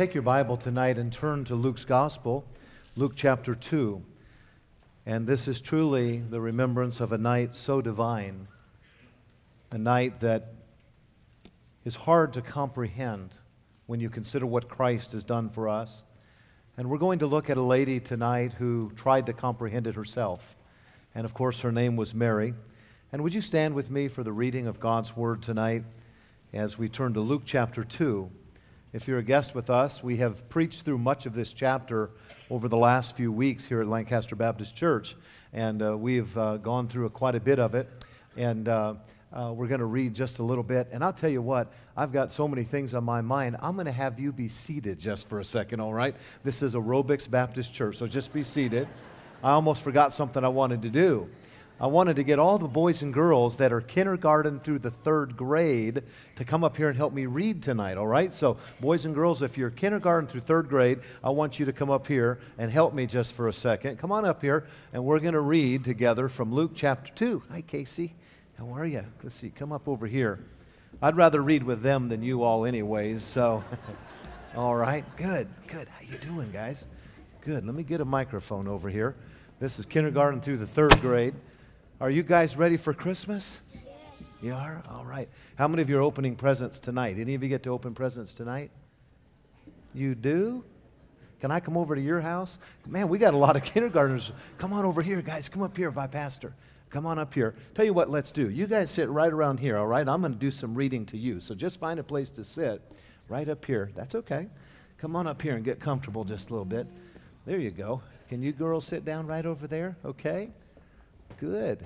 take your Bible tonight and turn to Luke's Gospel, Luke chapter 2. And this is truly the remembrance of a night so divine, a night that is hard to comprehend when you consider what Christ has done for us. And we're going to look at a lady tonight who tried to comprehend it herself. And of course, her name was Mary. And would you stand with me for the reading of God's Word tonight as we turn to Luke chapter 2. If you're a guest with us, we have preached through much of this chapter over the last few weeks here at Lancaster Baptist Church, and we've gone through quite a bit of it, and we're going to read just a little bit. And I'll tell you what, I've got so many things on my mind. I'm going to have you be seated just for a second, all right? This is Aerobics Baptist Church, so just be seated. I almost forgot something I wanted to do. I wanted to get all the boys and girls that are kindergarten through the third grade to come up here and help me read tonight, all right? So, boys and girls, if you're kindergarten through third grade, I want you to come up here and help me just for a second. Come on up here, and we're going to read together from Luke chapter 2. Hi, Casey. How are you? Let's see. Come up over here. I'd rather read with them than you all anyways, so. All right. Good. How you doing, guys? Good. Let me get a microphone over here. This is kindergarten through the third grade. Are you guys ready for Christmas? Yes. You are? All right. How many of you are opening presents tonight? Any of you get to open presents tonight? You do? Can I come over to your house? Man, we got a lot of kindergartners. Come on over here, guys. Come up here by Pastor. Come on up here. Tell you what, let's do. You guys sit right around here, all right? I'm going to do some reading to you. So just find a place to sit right up here. That's okay. Come on up here and get comfortable just a little bit. There you go. Can you girls sit down right over there? Okay. Good.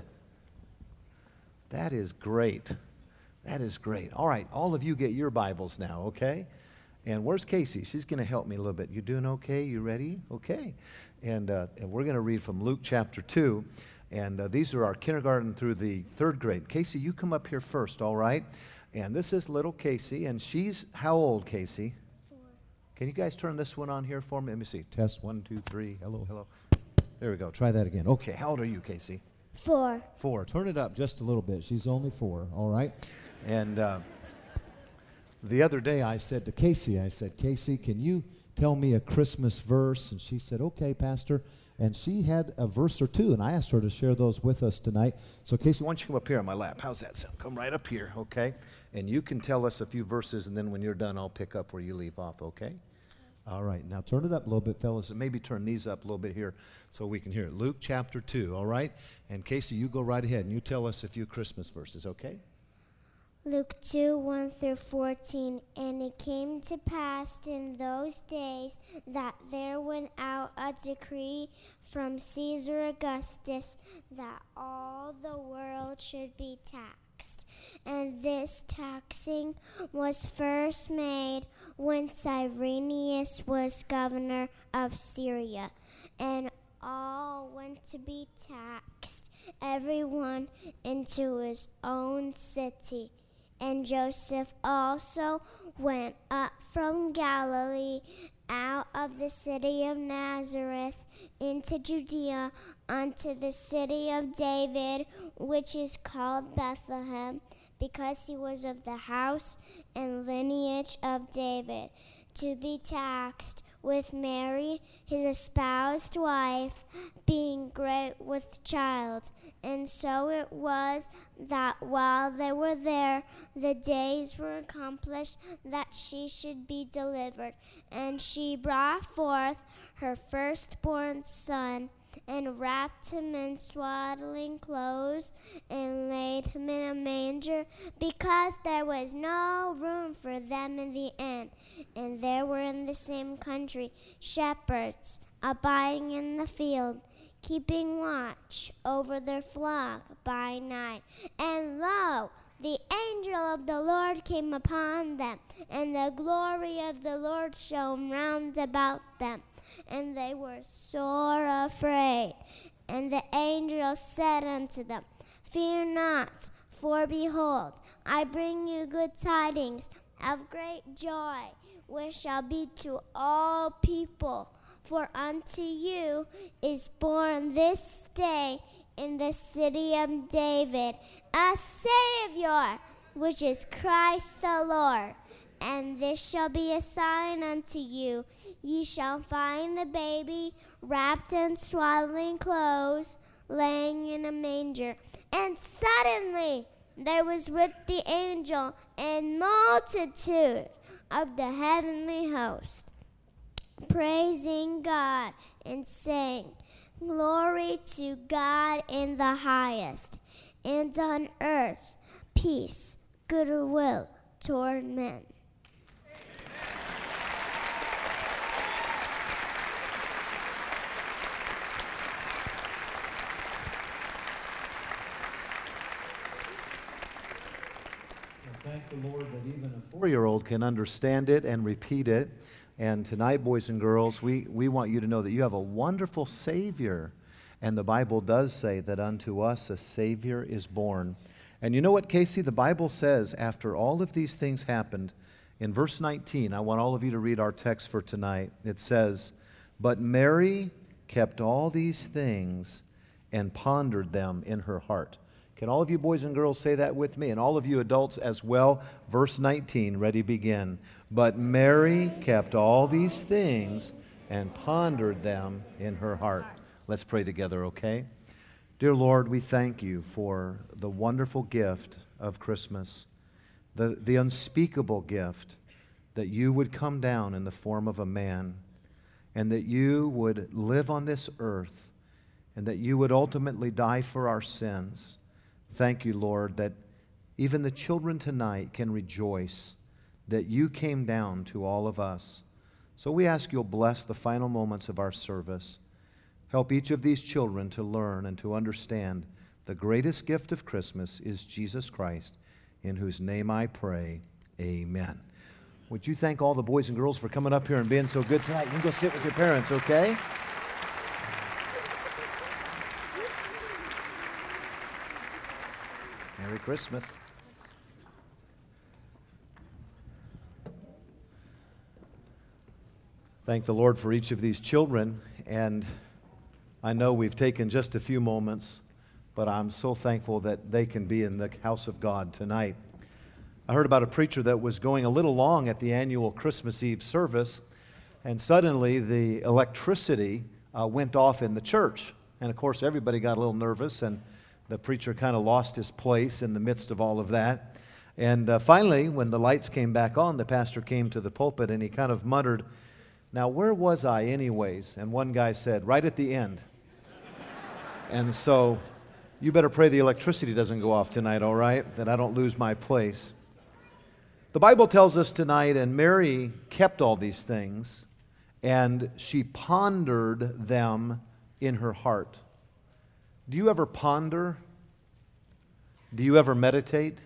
That is great. That is great. All right, all of you get your Bibles now, okay? And where's Casey? She's going to help me a little bit. You doing okay? You ready? Okay. And we're going to read from Luke chapter 2. And these are our kindergarten through the third grade. Casey, you come up here first, all right? And this is little Casey. And she's how old, Casey? 4. Can you guys turn this one on here for me? Let me see. Test 1, 2, 3. Hello. There we go. Try that again. Okay, how old are you, Casey? 4. 4. Turn it up just a little bit. She's only 4, all right? And the other day I said to Casey, Casey, can you tell me a Christmas verse? And she said, okay, Pastor. And she had a verse or two, and I asked her to share those with us tonight. So, Casey, why don't you come up here on my lap? How's that sound? Come right up here, okay? And you can tell us a few verses, and then when you're done, I'll pick up where you leave off, okay? All right, now turn it up a little bit, fellas, and maybe turn these up a little bit here so we can hear it. Luke chapter 2, all right? And Casey, you go right ahead, and you tell us a few Christmas verses, okay? Luke 2, 1 through 14. And it came to pass in those days that there went out a decree from Caesar Augustus that all the world should be taxed. And this taxing was first made when Cyrenius was governor of Syria. And all went to be taxed, everyone into his own city. And Joseph also went up from Galilee out of the city of Nazareth into Judea unto the city of David, which is called Bethlehem, because he was of the house and lineage of David, to be taxed with Mary, his espoused wife, being great with child. And so it was that while they were there, the days were accomplished that she should be delivered. And she brought forth her firstborn son, and wrapped him in swaddling clothes, and laid him in a manger, because there was no room for them in the inn. And there were in the same country shepherds abiding in the field, keeping watch over their flock by night. And lo, the angel of the Lord came upon them, and the glory of the Lord shone round about them. And they were sore afraid. And the angel said unto them, Fear not, for behold, I bring you good tidings of great joy, which shall be to all people. For unto you is born this day in the city of David a Savior, which is Christ the Lord. And this shall be a sign unto you. Ye shall find the baby wrapped in swaddling clothes, laying in a manger. And suddenly there was with the angel a multitude of the heavenly host, praising God and saying, Glory to God in the highest, and on earth peace, goodwill toward men. Thank the Lord that even a 4-year-old can understand it and repeat it. And tonight, boys and girls, we want you to know that you have a wonderful Savior. And the Bible does say that unto us a Savior is born. And you know what, Casey? The Bible says after all of these things happened, in verse 19, I want all of you to read our text for tonight. It says, But Mary kept all these things and pondered them in her heart. Can all of you boys and girls say that with me? And all of you adults as well. Verse 19, ready, begin. But Mary kept all these things and pondered them in her heart. Let's pray together, okay? Dear Lord, we thank you for the wonderful gift of Christmas, the unspeakable gift that you would come down in the form of a man, and that you would live on this earth, and that you would ultimately die for our sins. Thank you, Lord, that even the children tonight can rejoice that you came down to all of us. So we ask you'll bless the final moments of our service. Help each of these children to learn and to understand the greatest gift of Christmas is Jesus Christ, in whose name I pray, amen. Would you thank all the boys and girls for coming up here and being so good tonight? You can go sit with your parents, okay? Merry Christmas. Thank the Lord for each of these children, and I know we've taken just a few moments, but I'm so thankful that they can be in the house of God tonight. I heard about a preacher that was going a little long at the annual Christmas Eve service, and suddenly the electricity went off in the church. And of course, everybody got a little nervous, and the preacher kind of lost his place in the midst of all of that. And finally, when the lights came back on, the pastor came to the pulpit and he kind of muttered, "Now, where was I anyways?" And one guy said, "Right at the end." And so, you better pray the electricity doesn't go off tonight, all right? That I don't lose my place. The Bible tells us tonight, and Mary kept all these things, and she pondered them in her heart. Do you ever ponder? Do you ever meditate?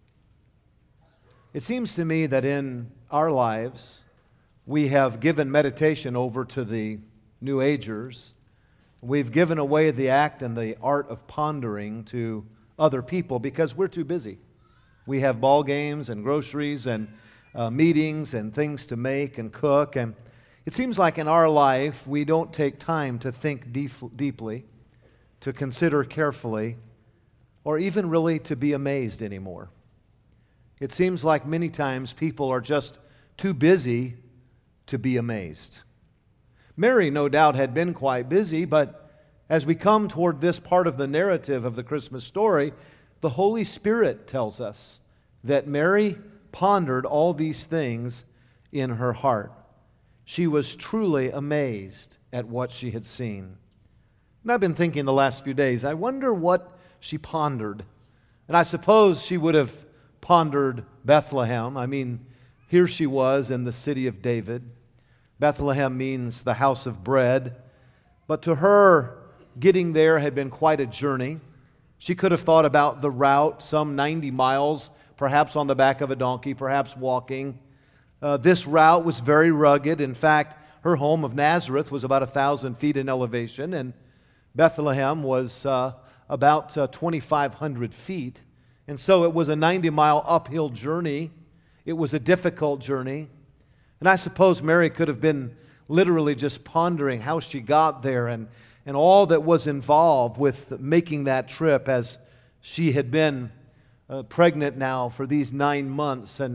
It seems to me that in our lives, we have given meditation over to the New Agers. We've given away the act and the art of pondering to other people because we're too busy. We have ball games and groceries and meetings and things to make and cook. And it seems like in our life, we don't take time to think deeply, to consider carefully, or even really to be amazed anymore. It seems like many times people are just too busy to be amazed. Mary, no doubt, had been quite busy, but as we come toward this part of the narrative of the Christmas story, the Holy Spirit tells us that Mary pondered all these things in her heart. She was truly amazed at what she had seen. And I've been thinking the last few days, I wonder what she pondered. And I suppose she would have pondered Bethlehem. I mean, here she was in the city of David. Bethlehem means the house of bread. But to her, getting there had been quite a journey. She could have thought about the route, some 90 miles, perhaps on the back of a donkey, perhaps walking. This route was very rugged. In fact, her home of Nazareth was about 1,000 feet in elevation, and Bethlehem was about 2,500 feet. And so it was a 90-mile uphill journey. It was a difficult journey. And I suppose Mary could have been literally just pondering how she got there and all that was involved with making that trip, as she had been pregnant now for these 9 months. And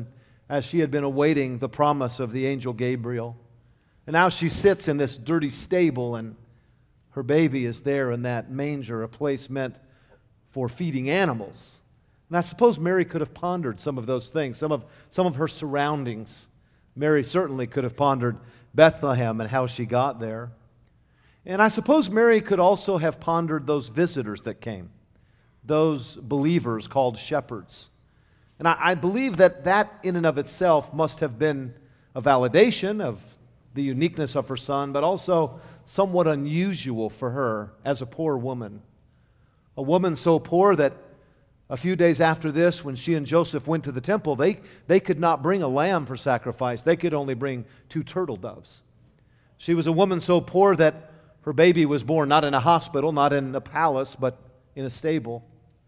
as she had been awaiting the promise of the angel Gabriel. And now she sits in this dirty stable, and her baby is there in that manger, a place meant for feeding animals. And I suppose Mary could have pondered some of those things, some of her surroundings. Mary certainly could have pondered Bethlehem and how she got there. And I suppose Mary could also have pondered those visitors that came, those believers called shepherds. And I believe that in and of itself must have been a validation of the uniqueness of her son, but also somewhat unusual for her as a poor woman. A woman so poor that a few days after this, when she and Joseph went to the temple, they could not bring a lamb for sacrifice. They could only bring 2 turtle doves. She was a woman so poor that her baby was born not in a hospital, not in a palace, but in a stable.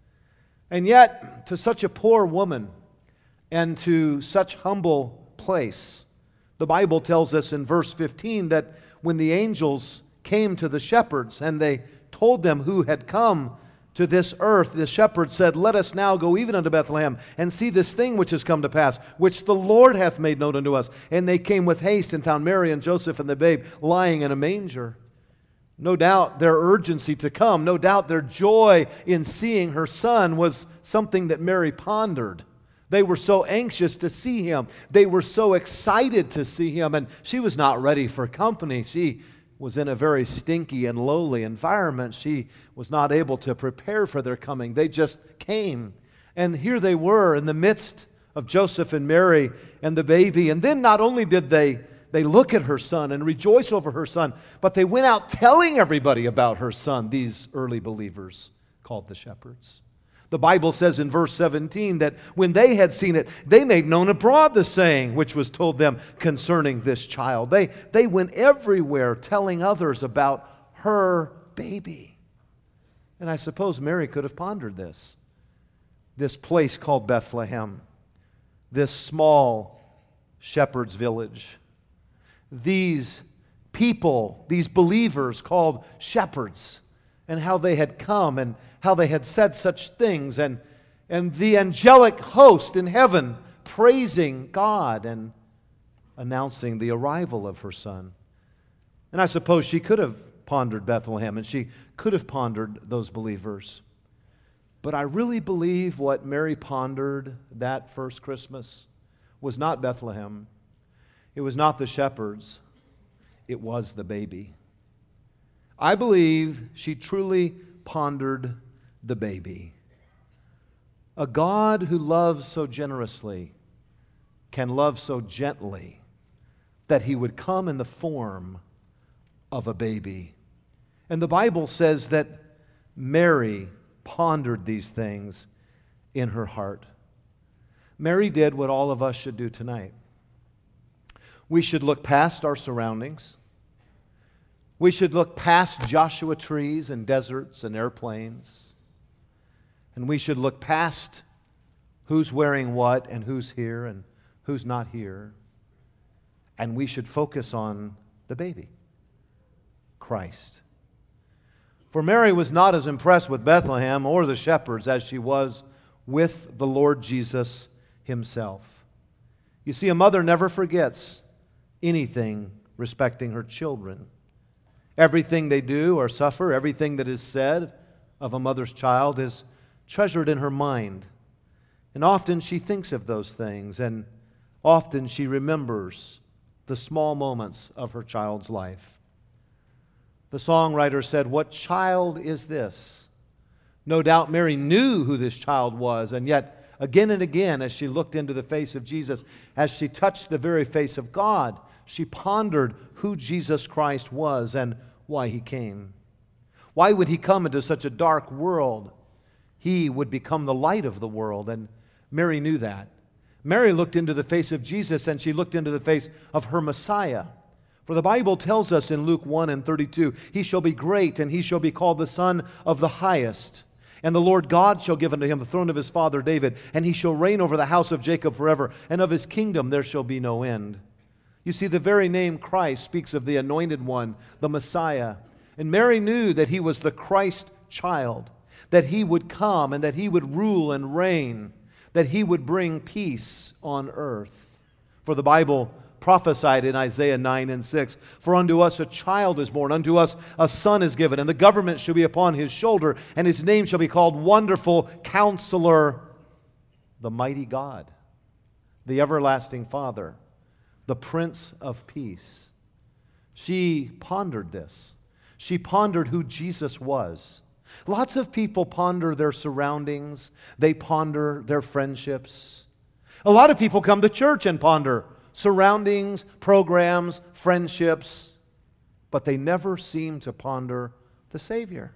And yet, to such a poor woman and to such humble place, the Bible tells us in verse 15 that when the angels came to the shepherds and they told them who had come to this earth, the shepherds said, "Let us now go even unto Bethlehem and see this thing which has come to pass, which the Lord hath made known unto us." And they came with haste and found Mary and Joseph and the babe lying in a manger. No doubt their urgency to come, no doubt their joy in seeing her son was something that Mary pondered. They were so anxious to see him. They were so excited to see him, and she was not ready for company. She was in a very stinky and lowly environment. She was not able to prepare for their coming. They just came. And here they were in the midst of Joseph and Mary and the baby. And then not only did they look at her son and rejoice over her son, but they went out telling everybody about her son, these early believers called the shepherds. The Bible says in verse 17 that when they had seen it, they made known abroad the saying which was told them concerning this child. They went everywhere telling others about her baby. And I suppose Mary could have pondered this place called Bethlehem, this small shepherd's village. These people, these believers called shepherds, and how they had come and how they had said such things, and the angelic host in heaven praising God and announcing the arrival of her son. And I suppose she could have pondered Bethlehem, and she could have pondered those believers. But I really believe what Mary pondered that first Christmas was not Bethlehem. It was not the shepherds. It was the baby. I believe she truly pondered the baby. A God who loves so generously can love so gently that He would come in the form of a baby. And the Bible says that Mary pondered these things in her heart. Mary did what all of us should do tonight. We should look past our surroundings. We should look past Joshua trees and deserts and airplanes. And we should look past who's wearing what and who's here and who's not here. And we should focus on the baby, Christ. For Mary was not as impressed with Bethlehem or the shepherds as she was with the Lord Jesus Himself. You see, a mother never forgets anything respecting her children. Everything they do or suffer, everything that is said of a mother's child is treasured in her mind. And often she thinks of those things, and often she remembers the small moments of her child's life. The songwriter said, "What child is this?" No doubt Mary knew who this child was, and yet again and again as she looked into the face of Jesus, as she touched the very face of God, she pondered who Jesus Christ was and why He came. Why would He come into such a dark world? He would become the light of the world, and Mary knew that. Mary looked into the face of Jesus, and she looked into the face of her Messiah. For the Bible tells us in Luke 1:32, "He shall be great, and He shall be called the Son of the Highest. And the Lord God shall give unto Him the throne of His father David, and He shall reign over the house of Jacob forever, and of His kingdom there shall be no end." You see, the very name Christ speaks of the Anointed One, the Messiah. And Mary knew that He was the Christ child, that He would come and that He would rule and reign, that He would bring peace on earth. For the Bible prophesied in Isaiah 9 and 6, "For unto us a child is born, unto us a son is given, and the government shall be upon his shoulder, and his name shall be called Wonderful Counselor, the Mighty God, the Everlasting Father, the Prince of Peace." She pondered this. She pondered who Jesus was. Lots of people ponder their surroundings. They ponder their friendships. A lot of people come to church and ponder surroundings, programs, friendships, but they never seem to ponder the Savior.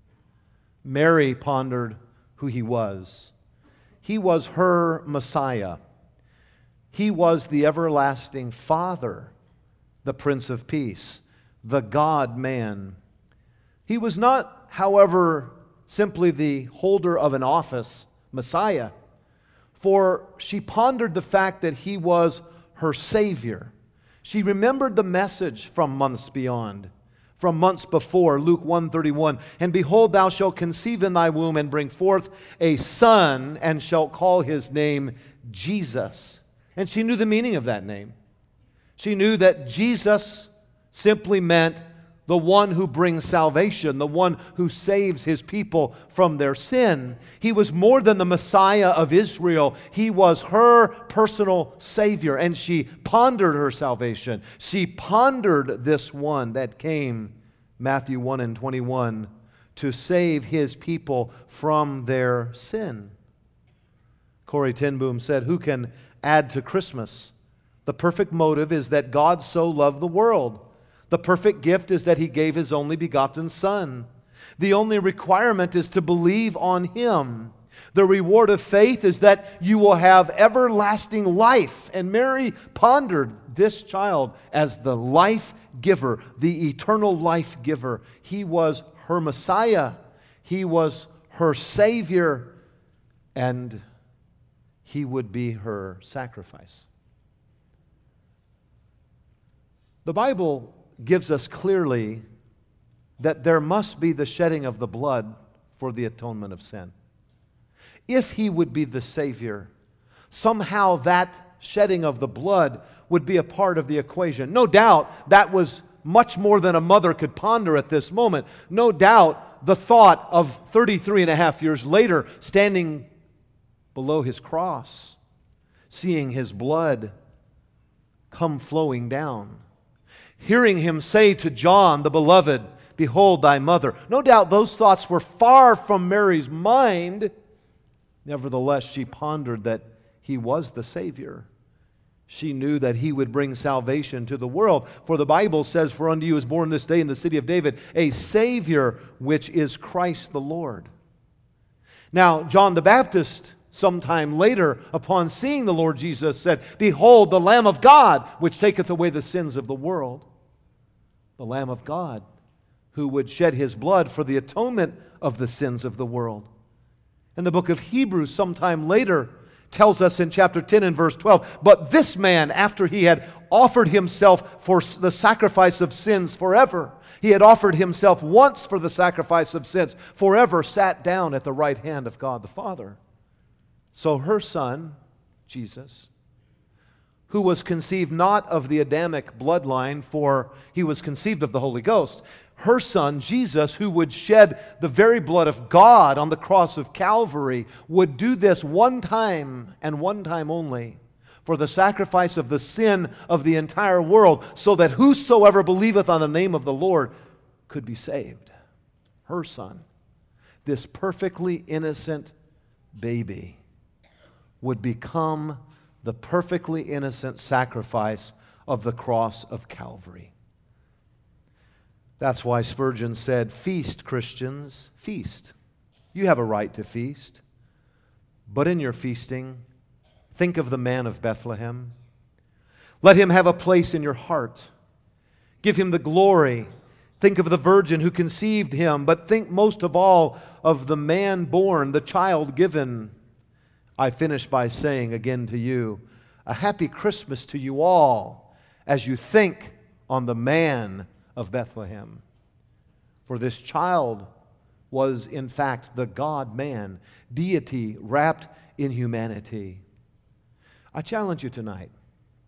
Mary pondered who He was. He was her Messiah. He was the everlasting Father, the Prince of Peace, the God-man. He was not, however, simply the holder of an office, Messiah, for she pondered the fact that He was her Savior. She remembered the message from months beyond, from months before, Luke 1:31, "And behold, thou shalt conceive in thy womb and bring forth a son, and shalt call his name Jesus." And she knew the meaning of that name. She knew that Jesus simply meant the one who brings salvation, the one who saves His people from their sin. He was more than the Messiah of Israel. He was her personal Savior, and she pondered her salvation. She pondered this one that came, Matthew 1 and 21, to save His people from their sin. Corrie ten Boom said, "Who can add to Christmas? The perfect motive is that God so loved the world. The perfect gift is that He gave His only begotten Son. The only requirement is to believe on Him. The reward of faith is that you will have everlasting life." And Mary pondered this child as the life giver, the eternal life giver. He was her Messiah. He was her Savior. And He would be her sacrifice. The Bible gives us clearly that there must be the shedding of the blood for the atonement of sin. If He would be the Savior, somehow that shedding of the blood would be a part of the equation. No doubt that was much more than a mother could ponder at this moment. No doubt the thought of 33 and a half years later, standing below His cross, seeing His blood come flowing down, hearing Him say to John, the beloved, "Behold thy mother." No doubt those thoughts were far from Mary's mind. Nevertheless, she pondered that He was the Savior. She knew that He would bring salvation to the world. For the Bible says, "For unto you is born this day in the city of David a Savior, which is Christ the Lord." Now, John the Baptist, sometime later, upon seeing the Lord Jesus, said, "Behold, the Lamb of God, which taketh away the sins of the world." The Lamb of God, who would shed His blood for the atonement of the sins of the world. And the book of Hebrews, sometime later, tells us in chapter 10 and verse 12, "But this man, after he had offered himself for the sacrifice of sins forever, he had offered himself once for the sacrifice of sins forever, sat down at the right hand of God the Father." So her Son, Jesus, who was conceived not of the Adamic bloodline, for He was conceived of the Holy Ghost. Her Son, Jesus, who would shed the very blood of God on the cross of Calvary, would do this one time and one time only, for the sacrifice of the sin of the entire world, so that whosoever believeth on the name of the Lord could be saved. Her Son, this perfectly innocent baby, would become the perfectly innocent sacrifice of the cross of Calvary. That's why Spurgeon said, "Feast, Christians, feast. You have a right to feast. But in your feasting, think of the man of Bethlehem. Let Him have a place in your heart. Give Him the glory. Think of the virgin who conceived Him, but think most of all of the man born, the child given." I finish by saying again to you, a happy Christmas to you all as you think on the man of Bethlehem. For this child was in fact the God-man, deity wrapped in humanity. I challenge you tonight.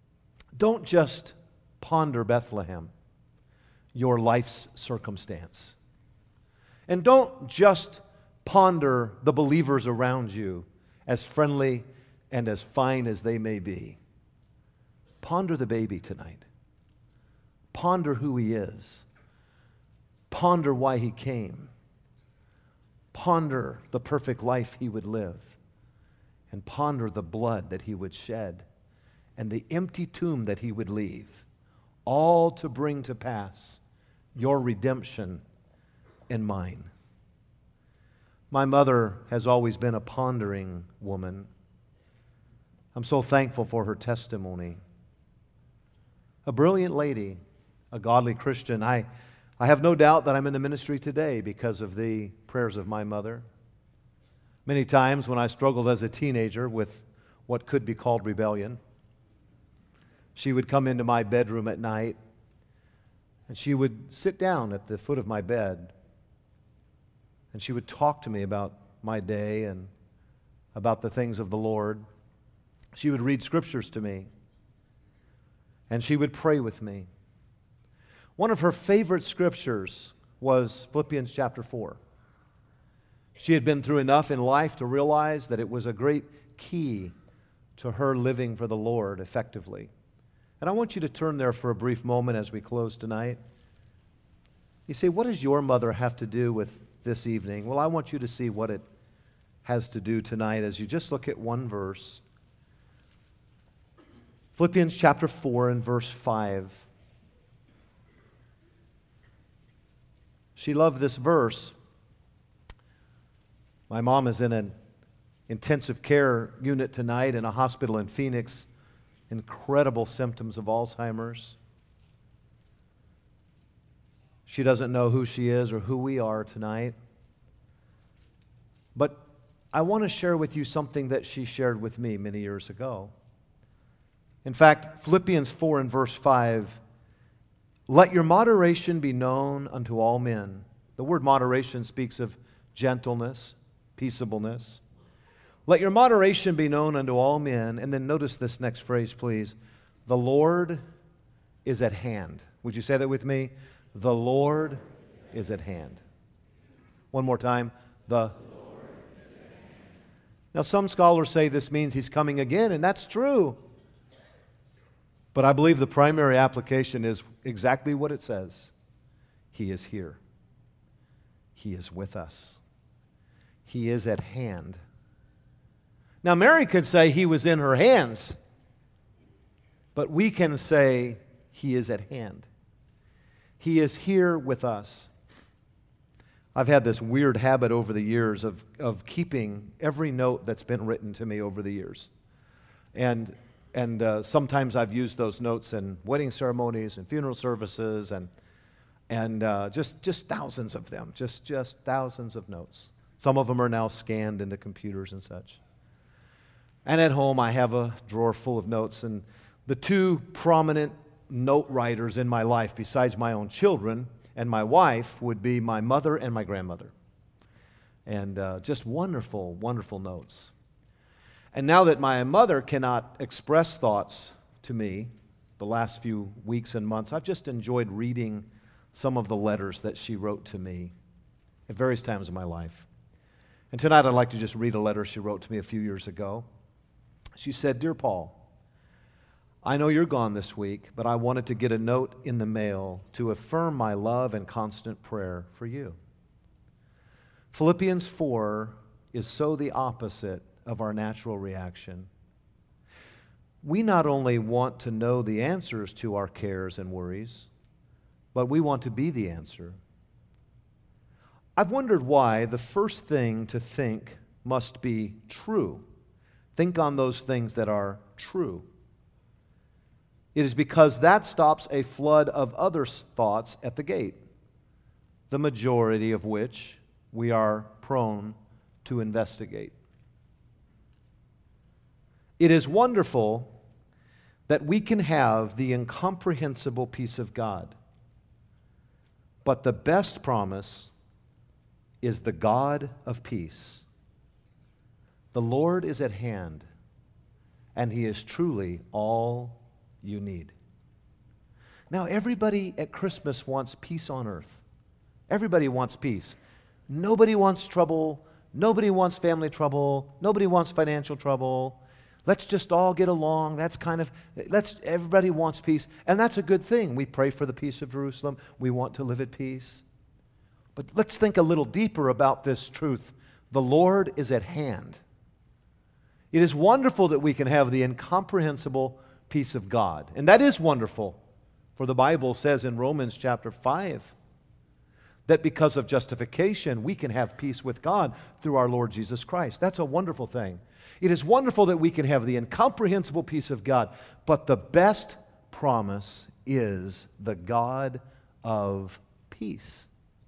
Don't just ponder Bethlehem, your life's circumstance. And don't just ponder the believers around you, as friendly and as fine as they may be. Ponder the baby tonight. Ponder who he is. Ponder why he came. Ponder the perfect life he would live. And ponder the blood that he would shed and the empty tomb that he would leave, all to bring to pass your redemption and mine. My mother has always been a pondering woman. I'm so thankful for her testimony. A brilliant lady, a godly Christian. I have no doubt that I'm in the ministry today because of the prayers of my mother. Many times when I struggled as a teenager with what could be called rebellion, she would come into my bedroom at night and she would sit down at the foot of my bed and she would talk to me about my day and about the things of the Lord. She would read scriptures to me and she would pray with me. One of her favorite scriptures was Philippians chapter 4. She had been through enough in life to realize that it was a great key to her living for the Lord effectively. And I want you to turn there for a brief moment as we close tonight. You say, what does your mother have to do with this evening? Well, I want you to see what it has to do tonight as you just look at one verse. Philippians chapter 4 and verse 5. She loved this verse. My mom is in an intensive care unit tonight in a hospital in Phoenix. Incredible symptoms of Alzheimer's. She doesn't know who she is or who we are tonight. But I want to share with you something that she shared with me many years ago. In fact, Philippians 4 and verse 5, let your moderation be known unto all men. The word moderation speaks of gentleness, peaceableness. Let your moderation be known unto all men. And then notice this next phrase, please. The Lord is at hand. Would you say that with me? The Lord is at hand. One more time. The Lord is at hand. Now, some scholars say this means he's coming again, and that's true. But I believe the primary application is exactly what it says. He is here. He is with us. He is at hand. Now, Mary could say he was in her hands, but we can say he is at hand. He is here with us. I've had this weird habit over the years of keeping every note that's been written to me over the years. And sometimes I've used those notes in wedding ceremonies and funeral services and just thousands of them, just thousands of notes. Some of them are now scanned into computers and such. And at home, I have a drawer full of notes. And the two prominent note writers in my life, besides my own children and my wife, would be my mother and my grandmother. And just wonderful, wonderful notes. And now that my mother cannot express thoughts to me the last few weeks and months, I've just enjoyed reading some of the letters that she wrote to me at various times in my life. And tonight I'd like to just read a letter she wrote to me a few years ago. She said, Dear Paul, I know you're gone this week, but I wanted to get a note in the mail to affirm my love and constant prayer for you. Philippians 4 is so the opposite of our natural reaction. We not only want to know the answers to our cares and worries, but we want to be the answer. I've wondered why the first thing to think must be true. Think on those things that are true. It is because that stops a flood of other thoughts at the gate, the majority of which we are prone to investigate. It is wonderful that we can have the incomprehensible peace of God, but the best promise is the God of peace. The Lord is at hand, and He is truly all you need. Now, everybody at Christmas wants peace on earth. Everybody wants peace. Nobody wants trouble. Nobody wants family trouble. Nobody wants financial trouble. Let's just all get along. Everybody wants peace. And that's a good thing. We pray for the peace of Jerusalem. We want to live at peace. But let's think a little deeper about this truth. The Lord is at hand. It is wonderful that we can have the incomprehensible peace of God. And that is wonderful. For the Bible says in Romans chapter 5 that because of justification, we can have peace with God through our Lord Jesus Christ. That's a wonderful thing. It is wonderful that we can have the incomprehensible peace of God. But the best promise is the God of peace.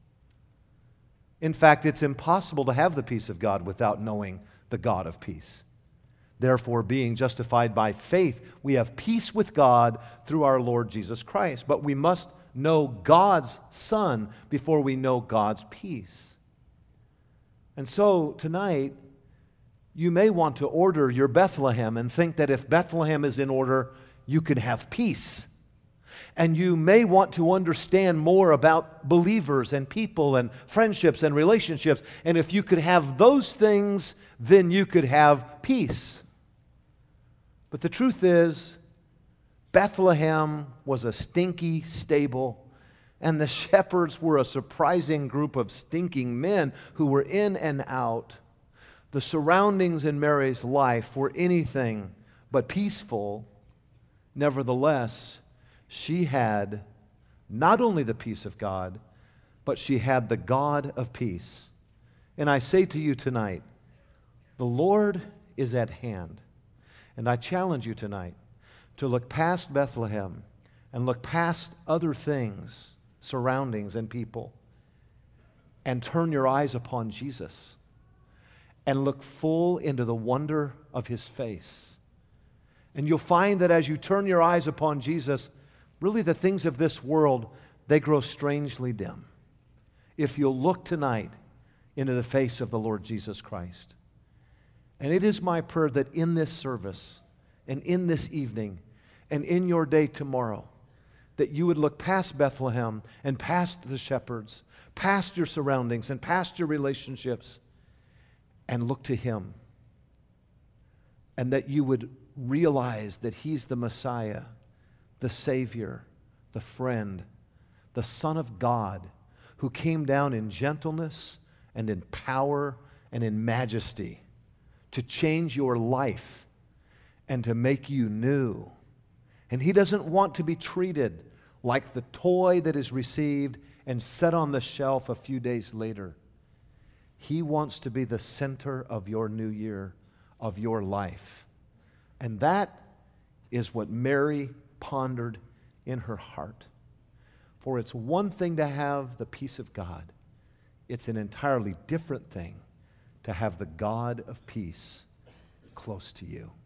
In fact, it's impossible to have the peace of God without knowing the God of peace. Therefore, being justified by faith, we have peace with God through our Lord Jesus Christ. But we must know God's Son before we know God's peace. And so, tonight, you may want to order your Bethlehem and think that if Bethlehem is in order, you can have peace. And you may want to understand more about believers and people and friendships and relationships. And if you could have those things, then you could have peace. But the truth is, Bethlehem was a stinky stable, and the shepherds were a surprising group of stinking men who were in and out. The surroundings in Mary's life were anything but peaceful. Nevertheless, she had not only the peace of God, but she had the God of peace. And I say to you tonight, the Lord is at hand. And I challenge you tonight to look past Bethlehem and look past other things, surroundings, and people, and turn your eyes upon Jesus and look full into the wonder of His face. And you'll find that as you turn your eyes upon Jesus, really the things of this world, they grow strangely dim. If you'll look tonight into the face of the Lord Jesus Christ. And it is my prayer that in this service and in this evening and in your day tomorrow, that you would look past Bethlehem and past the shepherds, past your surroundings and past your relationships, and look to Him. And that you would realize that He's the Messiah, the Savior, the friend, the Son of God, who came down in gentleness and in power and in majesty to change your life and to make you new. And He doesn't want to be treated like the toy that is received and set on the shelf a few days later. He wants to be the center of your new year, of your life. And that is what Mary pondered in her heart. For it's one thing to have the peace of God. It's an entirely different thing to have the God of peace close to you.